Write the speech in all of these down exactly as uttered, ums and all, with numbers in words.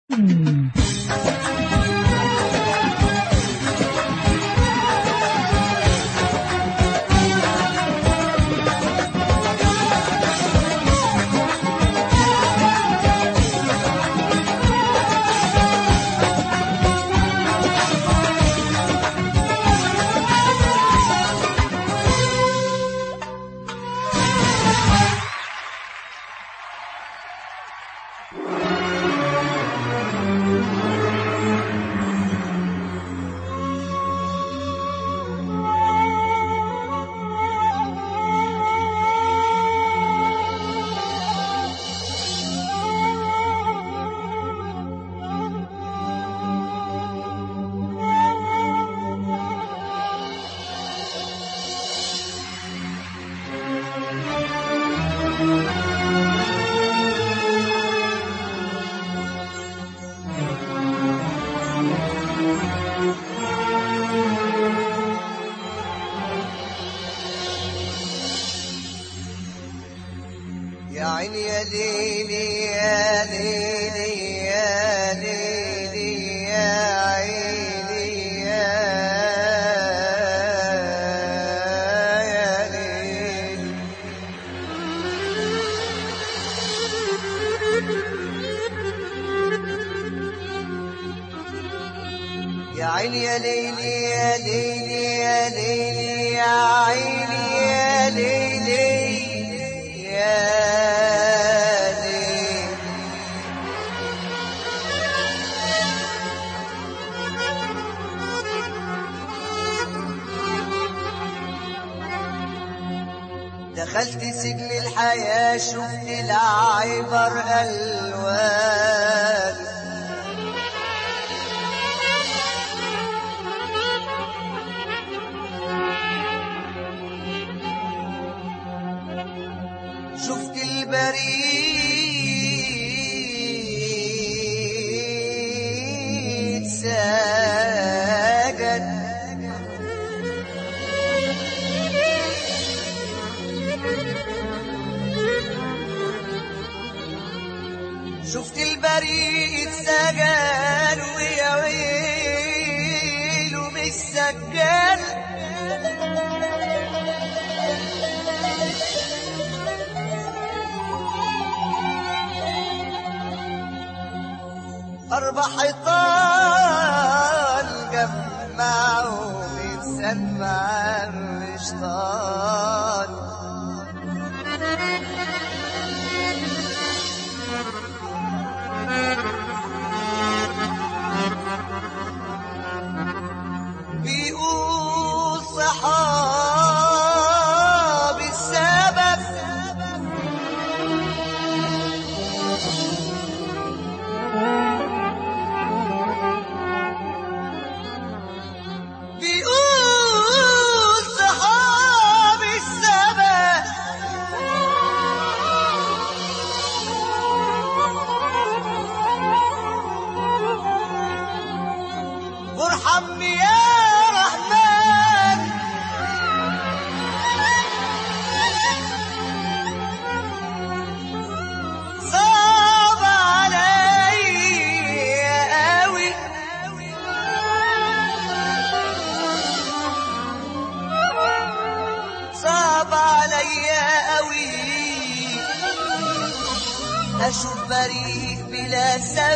يا عيني يا ليلي يا ليلي يا ليلي يا عيني يا يا ليلي يا عيني يا ليلي يا ليلي يا ليلي يا عيني يا ليلي دخلت سجن الحياة شفت العبر ألوان شفت البريد ساجد شفت البريد سجن ويا ويله مش سجان أربع حيطان جمعوا من سمع الشيطان بيقول صحاب السبب بيقول صحاب السبب وارحمني يا رحمن صعب عليا قوي صعب عليا قوي اشوف بريء بلا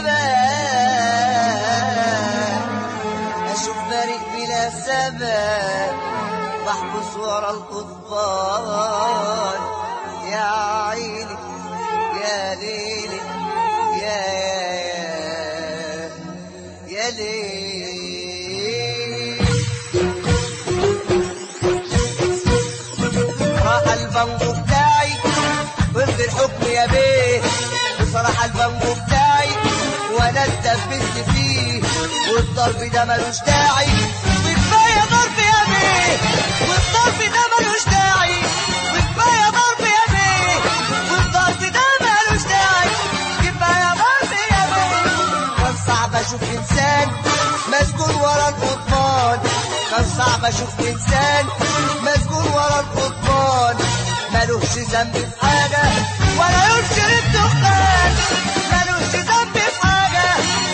سبب اشوف بريء بلا سبب بحبس ورا القضبان يا عيني يا ليلي يا يا يا ليلي راح البنجو بتاعي وفي الحكم يا بيه بصراحة البنجو بتاعي وانا اتدبست فيه والضرب ده ملوش داعي وكفايه ضرب يا بيه والضرب ده ملوش داعي وكفايه ضرب يا بيه والضرب ده ملوش داعي كفايه ضرب يا بيه كان صعب اشوف انسان مسجون ورا القضبان كان صعب اشوف انسان مسجون ورا القضبان ملوش ذنب في حاجه ولا يشرب دخان ملوش ذنب في حاجه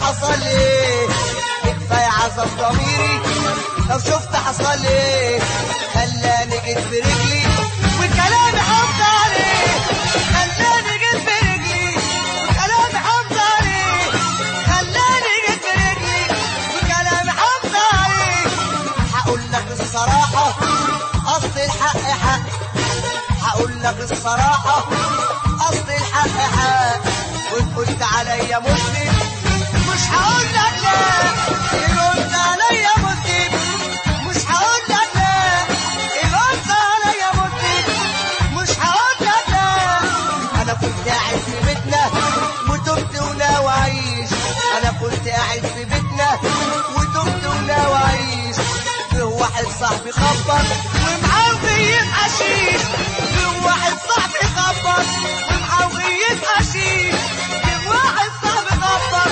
حصل لي ايه كفاية عذاب ضميري لو شفت حصل لي ايه خلاني جيت برجلي وكلامي حافظ عليه خلاني جيت برجلي وكلامي حافظ عليه خلاني جيت برجلي وكلامي حافظ عليه هقول لك الصراحة أصل الحق حق هقول لك الصراحة أصل الحق حق وإن قلت عليا مسلم مش هقول لك لا إن قلت عليا مسلم مش هقول لك لا إن قلت عليا مسلم مش هقول لك لا أنا كنت قاعد في بيتنا وتبت وناوي أعيش أنا كنت قاعد في بيتنا وتبت وناوي أعيش فيه واحد صاحبي خبط ومعوية حشيش فيه واحد صاحبي خبط ومعوية حشيش فيه واحد صاحبي خبط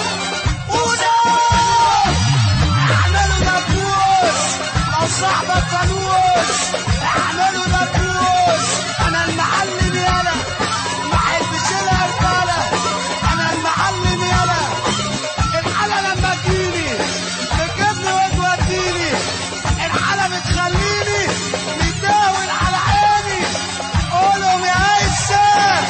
ونام اعملوا نبوس لو صاحبك فانوس اعملوا نبوس انا المعلم يالا ما احبش الهرطله انا المعلم يالا الحاله لما تجيني تجيبني وتوديني الحاله بتخليني متداول على عيني قولهم يا عيسى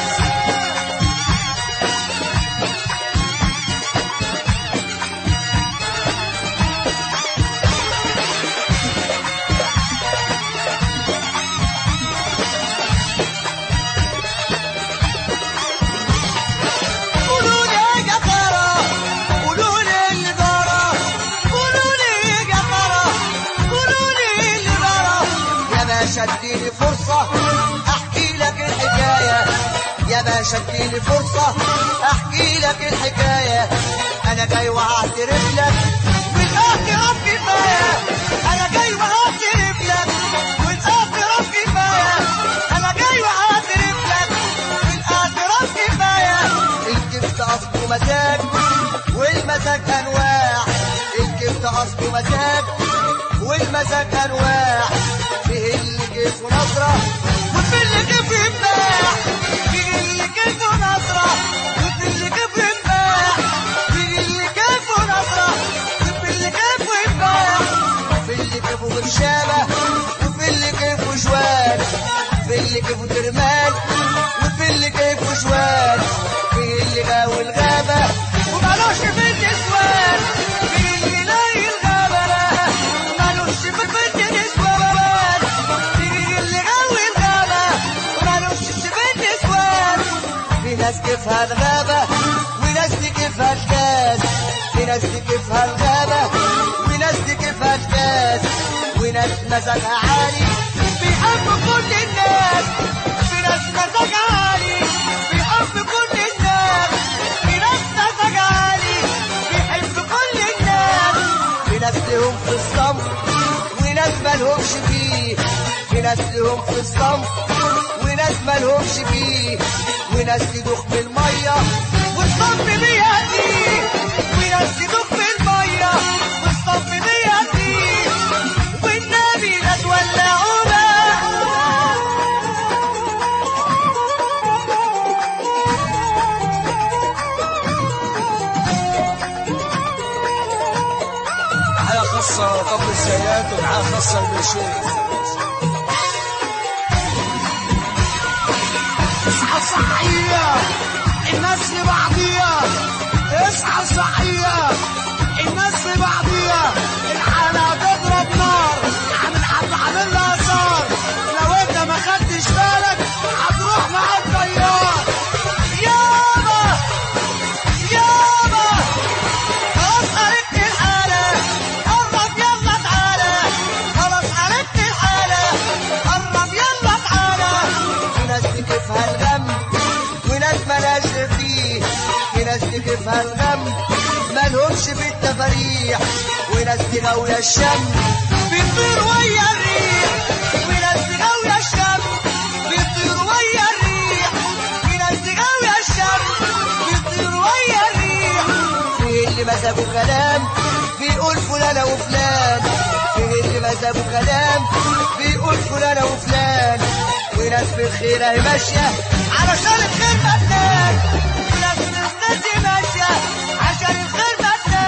قولوا لي يا جبارة قولوا لي اللي دارة قولوا لي يا جبارة قولوا لي اللي دارة يا باشا اديني فرصة احكي لك الحكاية يا باشا اديني فرصة احكي لك الحكاية انا جاي وهعترف لك والاعتراف كفاية انا جاي وهعترف لك والاعتراف كفاية انا جاي وهعترف لك والاعتراف كفاية الكبت اصله مزاج والمزاج انواع الكبت اصله مزاج والمزاج انواع فيه اللي كيفه نظرة وفي اللي كيفه يباع فيه اللي كيفه نظرة وفي اللي كيفه يباع فيه اللي كيفه نظرة وفي اللي كيفه يباع في اللي كيفه برشامة وفي اللي كيفه شوال في اللي كيفه ترمال وفي اللي كيفه شوال في اللي غاوي الغابة ومالوش في النسوان في اللي لاقي الغابة لا مالوش في النسوان في اللي غاوي الغابة ومالوش في النسوان في ناس كيفها الغابة وناس دي كيفها الكاس في ناس دي كيفها الغابة وناس دي كيفها الكاس وناس مزاجها عالي بيحب كل الناس في ناس مزاجها عالي بيحب كل الناس في ناس مزاجها عالي بيحب كل الناس في ناس لهم في الصمت وناس مالهمش فيه في ناس لهم في الصمت وناس مالهمش فيه وناس تدوخ بالمية والصمت بيهديه وناس تدوخ بالمية والصمت بيهديه والنبي لا تولعونا حياة خاصة قبل الزيات وحياة خاصة بالشيخ اصحى صحية الناس لبعضيها اصحى صحية الناس لبعضيها الحالة تضرب نار عامل حد عامل لها صار لو انت ما خدتش بالك هتروح مع الطيار يابا يابا خلاص عرفت الحالة قرب يلا تعالى خلاص عرفت الحالة قرب يلا تعالى في ناس دي كيفها الغم وناس ملاش فيه في ناس دي كيفها الغم مالهمش في التفاريح وناس دي غاوية الشم بتطير ويا الريح وناس دي غاوية الشم بتطير ويا الريح وناس دي غاوية الشم بتطير ويا الريح في اللي مزاجه كلام بيقول فلانة وفلان في اللي مزاجه كلام بيقول فلانة وفلان وناس في الخير اهي ماشية علشان الخير مدان وناس في الناس ماشية عشان الخير مدان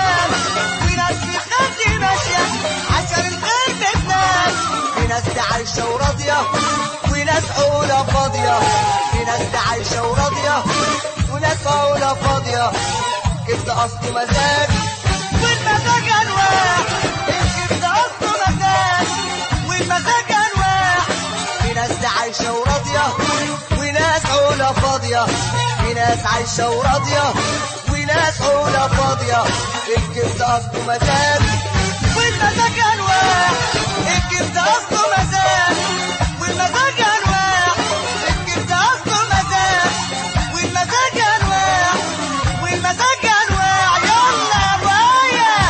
ناس عايشة وراضية وناس عقولها فاضية، في ناس عايشة وراضية وناس عقولها فاضية. الكبد أصله مزاج والمزاج أنواع، الكبد أصله مزاج والمزاج أنواع. في ناس عايشة وراضية وناس عقولها فاضية، في ناس عايشة وراضية وناس عقولها فاضية. الكبد أصله مزاج والمزاج أنواع، الكبد أصله مزاج والمزاج أنواع، الكبد أصله مزاج والمزاج أنواع والمزاج أنواع. يلا يا بايا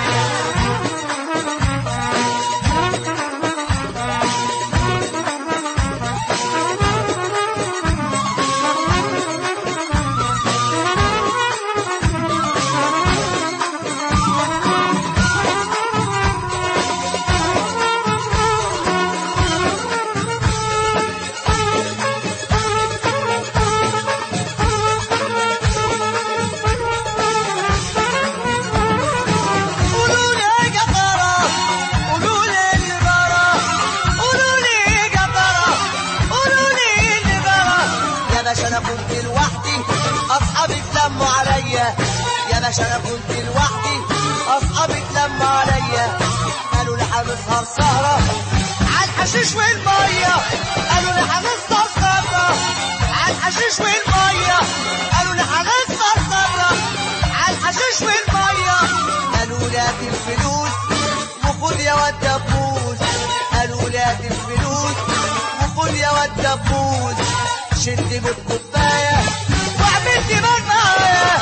انا كنت لوحدي اصحابي اتلموا عليا، يا باشا انا كنت لوحدي اصحابي اتلموا عليا. قالوا لي هنسهر سهره على الحشيش والميه، قالوا لي هنسهر سهره على الحشيش والميه، قالوا لي هنسهر سهره على الحشيش والميه. قالوا لي هات الفلوس وخد يا واد دبوس، قالوا لي هات الفلوس وخد يا واد دبوس. شد بالكوباية واعمل دماغ معايا،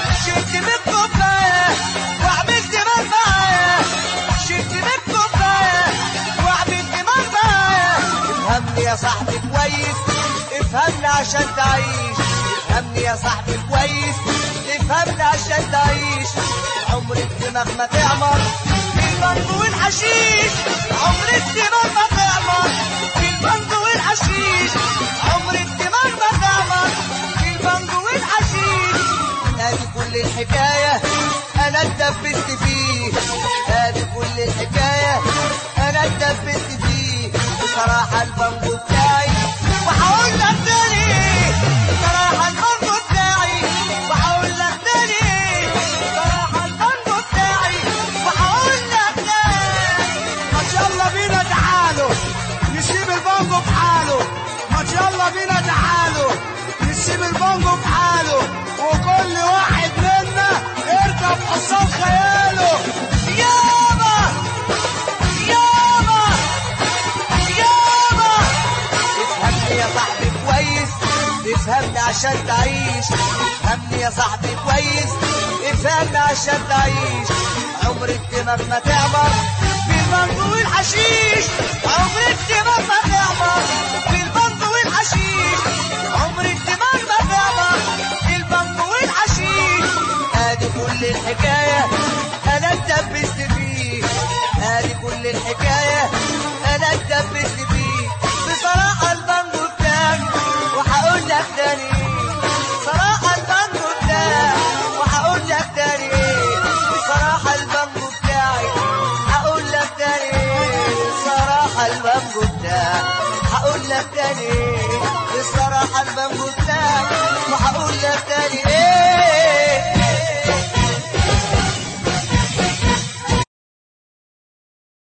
شد بالكوباية واعمل دماغ معايا، شد بالكوباية واعمل دماغ معايا. افهمني يا صاحبي كويس، افهمني عشان تعيش، افهمني يا صاحبي كويس، افهمني عشان تعيش. عمر الدماغ ما تعمر في البنج والحشيش، عمر الدماغ ما تعمر في البنج والحشيش، عمر الدماغ ما تعمر في البنج والحشيش. ادي كل الحكاية انا اتدبست فيه، ادي كل الحكاية انا اتدبست فيه. بصراحة البنج بتاعي وهقول لك تاني، بصراحة البنج بتاعي وهقول لك تاني، بصراحة البنج بتاعي وهقول لك تاني. ما يلا بينا تعالوا نسيب البنجو بحاله، ما يلا بينا تعالوا نسيب البنجو بحاله، وكل واحد منا يركب حصان خياله. يابا يابا يابا افهمني يا صاحبي كويس، افهمني عشان تعيش، افهمني يا صاحبي كويس، افهمني عشان تعيش. عمر الدماغ ما تعمر في البنج والحشيش، عمر الدماغ ما تعمر في البنج والحشيش، عمر الدماغ ما تعمر في البنج والحشيش. ادي كل الحكاية انا اتدبست فيه، ادي كل الحكاية انا اتدبست فيه. بصراحة البنج بتاعي وهقول لك تاني، بصراحة البنج بتاعي وهقول لك تاني، بصراحة البنج بتاعي هقول لك تاني، بصراحة البنج بتاعي هقول لك تاني، بصراحة البنج بتاعي وهقول لك تاني.